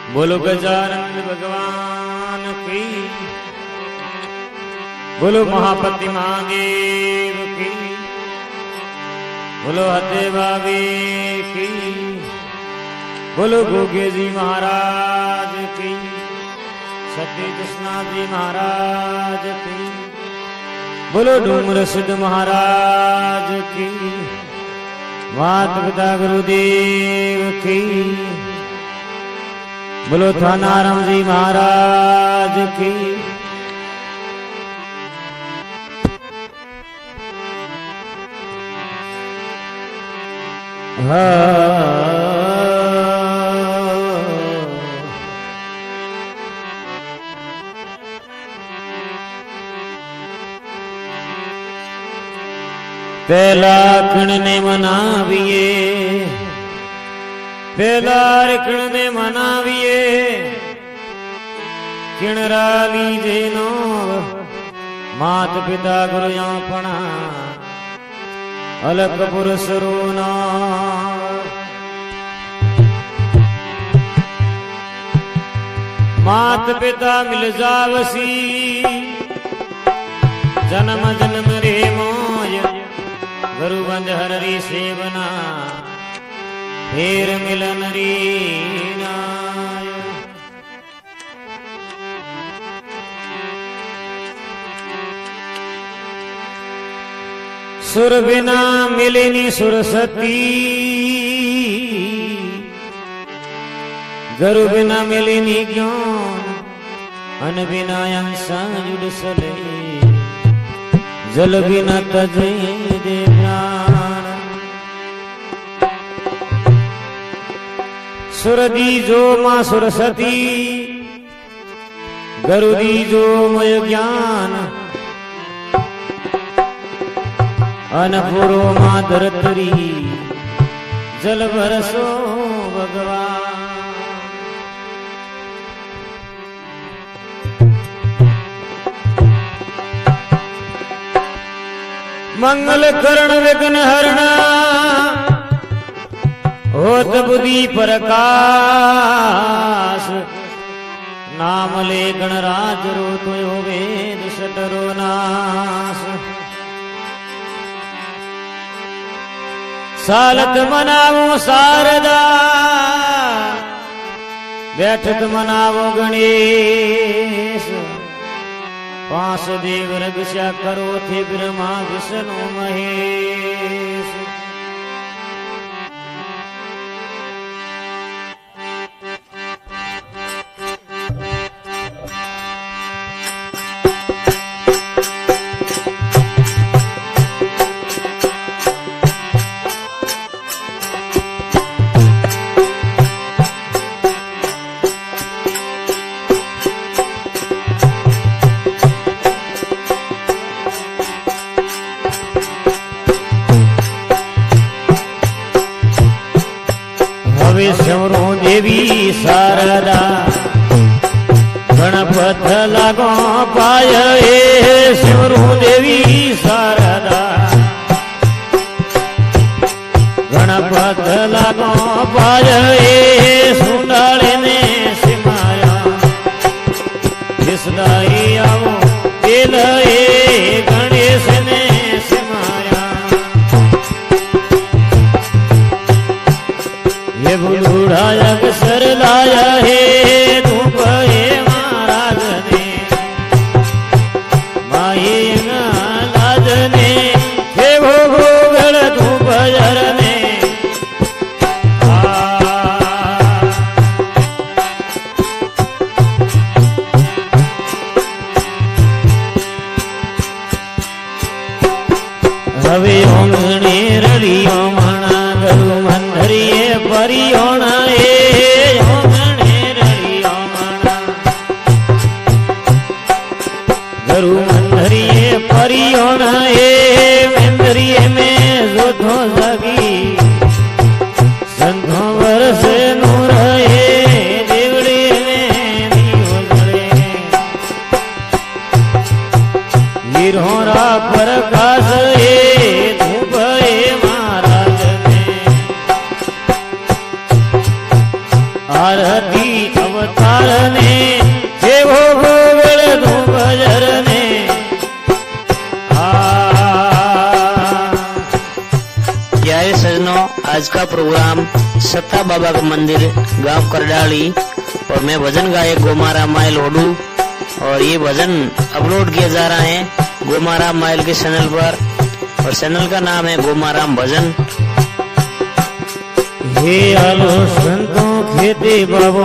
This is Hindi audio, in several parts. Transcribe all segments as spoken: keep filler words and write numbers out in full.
बोलो गजानन भगवान की, बोलो महापति महादेव की, बोलो हते भाभी की, बोलो गोगे जी महाराज की, सती कृष्णा जी महाराज की, बोलो डूमर सिद्ध महाराज की, माता पिता गुरुदेव की, बोलो थानाराम जी महाराज की। पहला कण ने मनाविए, पहला कण ने मनाविए, किणरा लीजे नो मात पिता गुरु अपना अलग पुरुष रोना। मात पिता मिल जावसी, जन्म जन्म रे मोय, गुरु बंध हरि सेवना, फिर मिलन री नाय। सुर बिना मिलनी सुरसती, गुरु बिना मिलनी ज्ञान, अन बिना अंसा जुड़ सले, जल बिना तजे दे प्राण। सुर दी जो मां सुरसती, गुरु दी जो मय ज्ञान, अनपुरो मां धरतरी, जल बरसो भगवान। मंगल करण विघ्न हरणा, होत बुद्धि प्रकाश, नाम ले गणराज रोत हो वेद सटरो नाश। सालत मनावो शारदा, बैठक मनावो गणेश, पांच देव रक्षा करो थे ब्रह्मा विष्णु महेश। शवरो देवी शारदा, गणपत लागो पाय, शवरो देवी शारदा, गणपत लागो पाय, सुंडाले ने सिमाया, जिसदाई आओ दिल गणेश ने सिमाया। ये बूढ़ा अक्सर लाया है धूप है महाराज ने, माही लाज ने, हे वो भोगल धूप जरने। हवे ओंगणे रड़ियो मणा, गुरु मंदरिए परियोना ए, ओंगणे रड़ियो मणा, गुरु मंदरिए परियोना ए, मंदरिए में जोधो जगी, संधो वर्ष नूर ए, देवड़े में दियो जड़े, वीरोरा प्रकाश ए, धूप ए महाराज ने। आरती अवध प्यारे सजनों, आज का प्रोग्राम सत्ता बाबा का मंदिर गांव करडाली और मैं भजन गायक गोमाराम माइल ओडू और ये भजन अपलोड किया जा रहा है गोमाराम माइल के चैनल पर और चैनल का नाम है गोमाराम भजन। हे आलो संतों खेती बाबो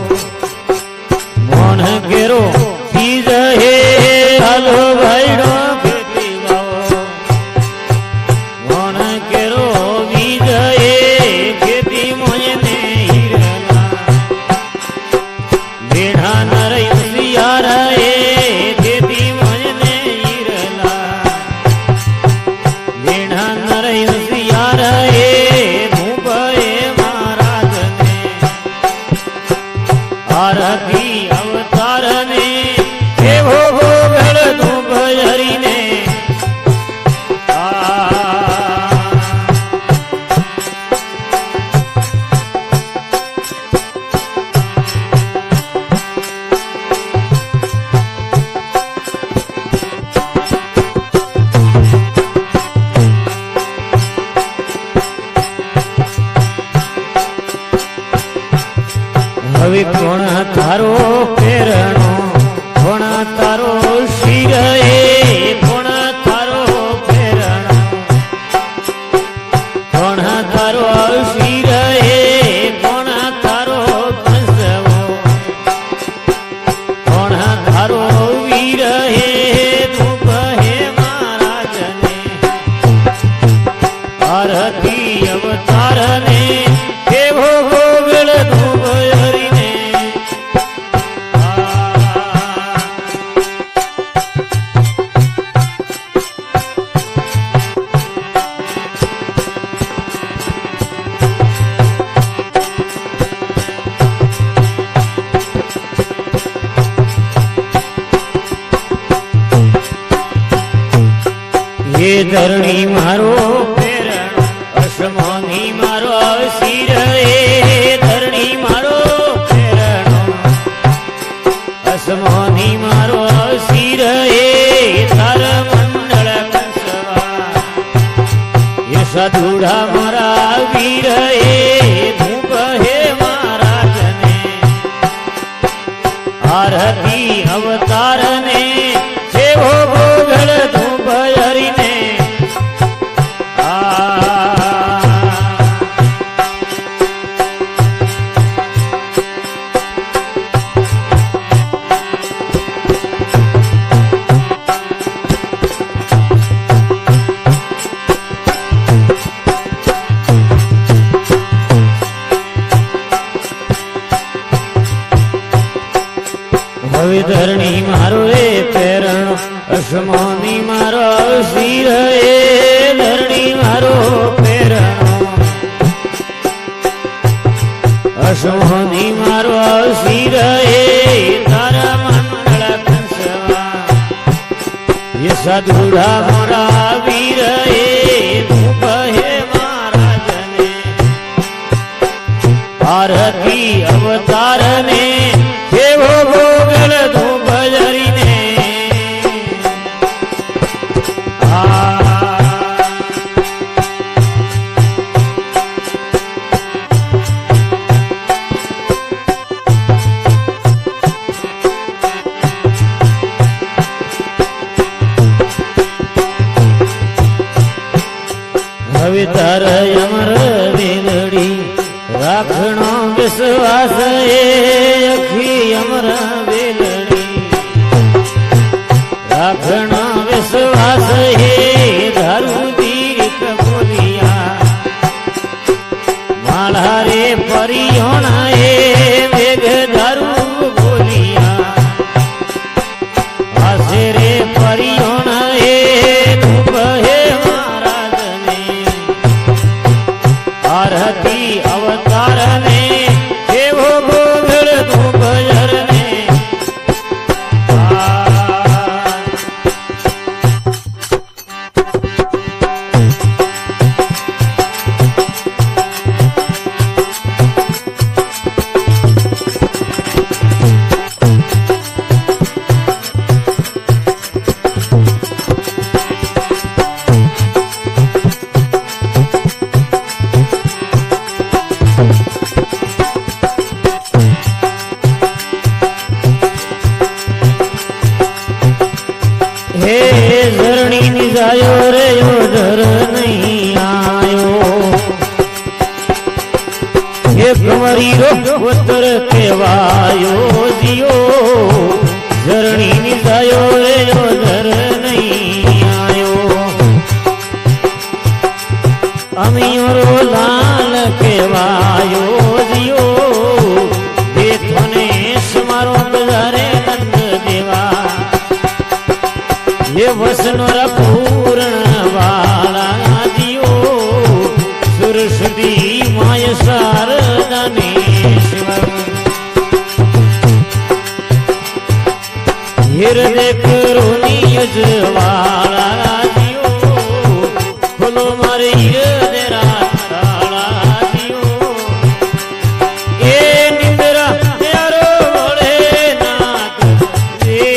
मोन केरो बीज हे आलो भाईडो खेती बाबो मोन केरो बीज हे खेती मोने ने हीरना बेढ़ा नर उसियार हे खेती मोने ने हीरना बेढ़ा नर उसियार हे आरती अवतार ने हे भो भो गढ़ धूप हरि ने कोण तारो फेरणो कोण तारो शिर हे कोण तारो फेरणो कोण तारो शिर हे कोण तारो कंसवो कोण तारो वीर हे धूप हे महाराज ने आरती अवतार ने हे भो भो गढ़ धूप हरि ये धरणी मारो फेरणो असमोनी मारो सिर हे धरणी मारो फेरणो असमोनी मारो सिर हे तार मंडल कंसवा ये सधुड़ा मारा वीर हे धूप हे महाराज ने आरती अवतार ने हे भो भो गढ़ धूप हरि ने धरणी मारो हे फेरणो असमोनी मारो सिर हे धरणी मारो फेरणो असमोनी मारो सिर हे तारा मंडल कंसवा ये सधुड़ा मोरा वीर हे धूप हे महाराज ने आरती अवतार ने हे भो भो गढ़ धूप हरि ने हवितर अमर वेगड़ी राखणो विश्वास हे अखी अमर वेगड़ी राखणो विश्वास हे धारू दीर्घ बोलिया माला रे परियोण हे मेघ धारू बोलिया आसे रे परियोण हे धूप हे महाराज ने आरती अवतार ने हे भो भो गढ़ धूप हरि ने ये कुंवरी रो पुत्र केवायो जियो धरणी निजायो रे जो धर नहीं आयो अमियो रो लाल केवायो जियो देखने समारो गुजारे नंद देवा ये वसनोर पूर्ण वाला जियो सुरसती माय शारदा ने हृदय करुणी उज्ज्वला जियो खोलो मारे हृदय ताला जियो ए निंद्रा प्यारो भोलेनाथ रे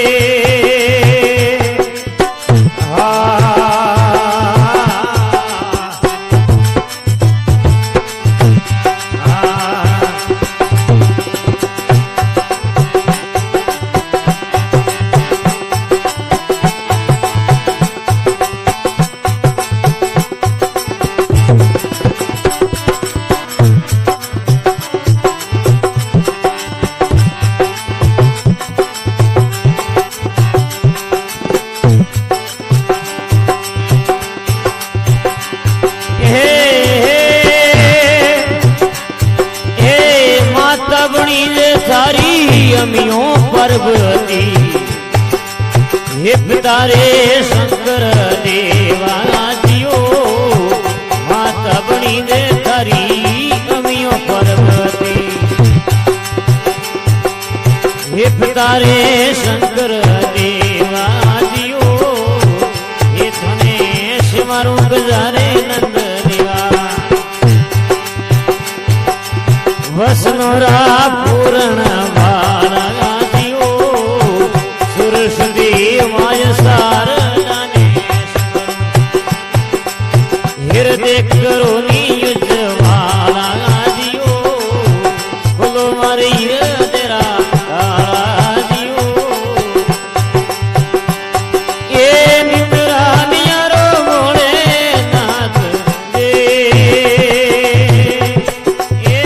अमियों पर्वती हे पितारे शंकर देवा जियो माता बनी दे तारी अमियों पर्वती हे पितारे शंकर देवा जियो हे थने सिमारू गुजारे नंद देवा वसनोरा पूर्ण हृदय करुणी उज्ज्वला जियो खोलो मारे हृदय ताला जियो ए निंद्रा नियारो भोलेनाथ दे ए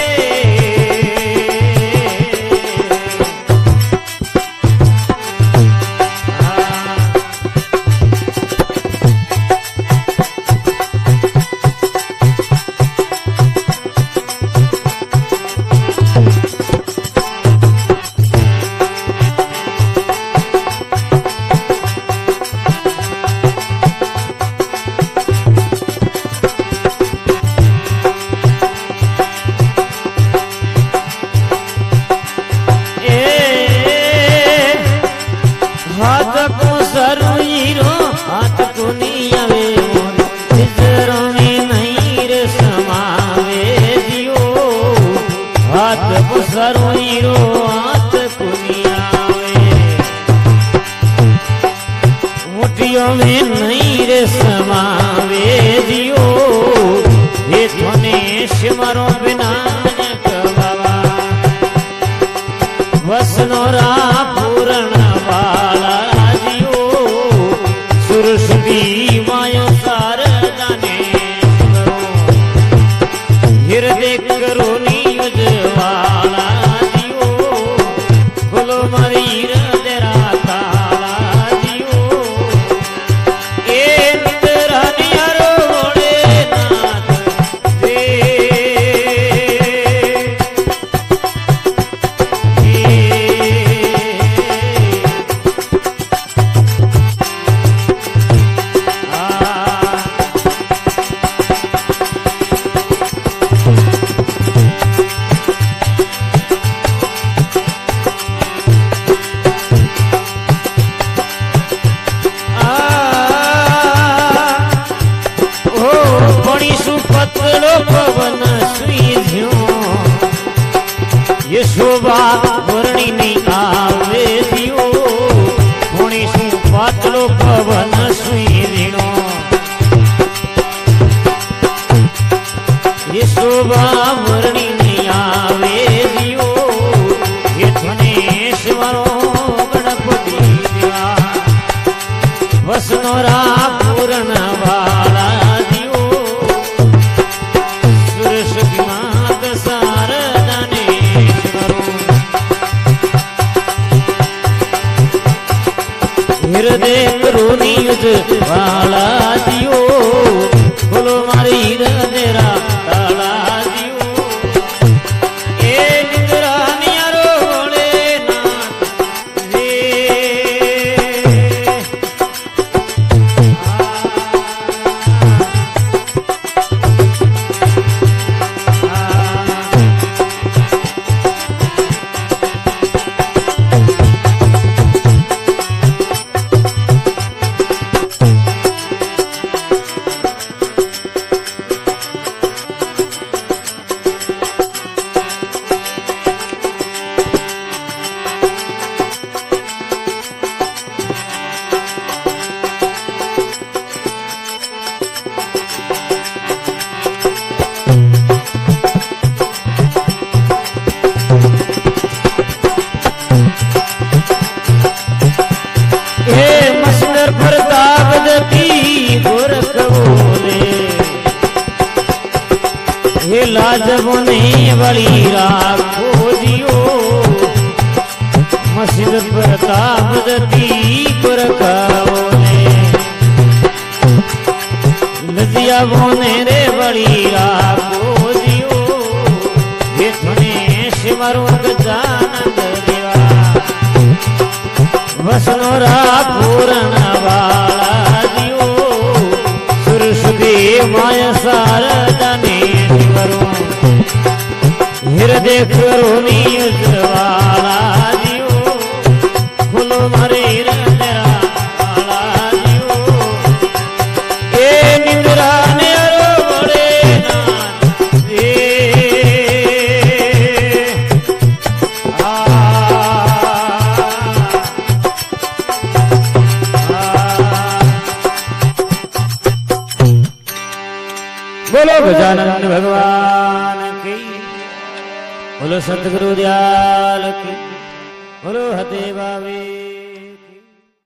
सरोईरो हाथ कुनियावे मुठियों में नहीं रे समावे जियो ये थोने सिमरो बिना बाबा वसनोरा पूर्ण वाला जियो सुरसती मायो शारदा ने हृदय करुणी उज्ज्वला ये शोभा वर्णी नहीं आवे दियो पुणी सु पातलो पवन सुई रीणो ये शोभा वर्णी नहीं आवे दियो ये धनेश्वरो गणपति देवा वसनोरा पूर्ण वाला दियो सुरसती मात वाला जियो बोलो मारी तेरा ताला जियो ए निंद्रा नियारो बोले नाथ रे लाजबोने बड़ी राखो जियो मस्जिद प्रताप दती पर खाओने लजिया बोने रे बड़ी राखो जियो ये थने शिमरो गजानंद देवा वसनोरा पूर्ण वाला जियो सुरसुदी माया शारदा ने हृदय करोनी वाला जियो बोलो मारे तेरा वाला जियो ए निंद्रा ने अरो बोले नाथ रे आ, आ, बोलो गजानन भगवान की बोलो सतगुरु दयाल की बोलो हते बावे।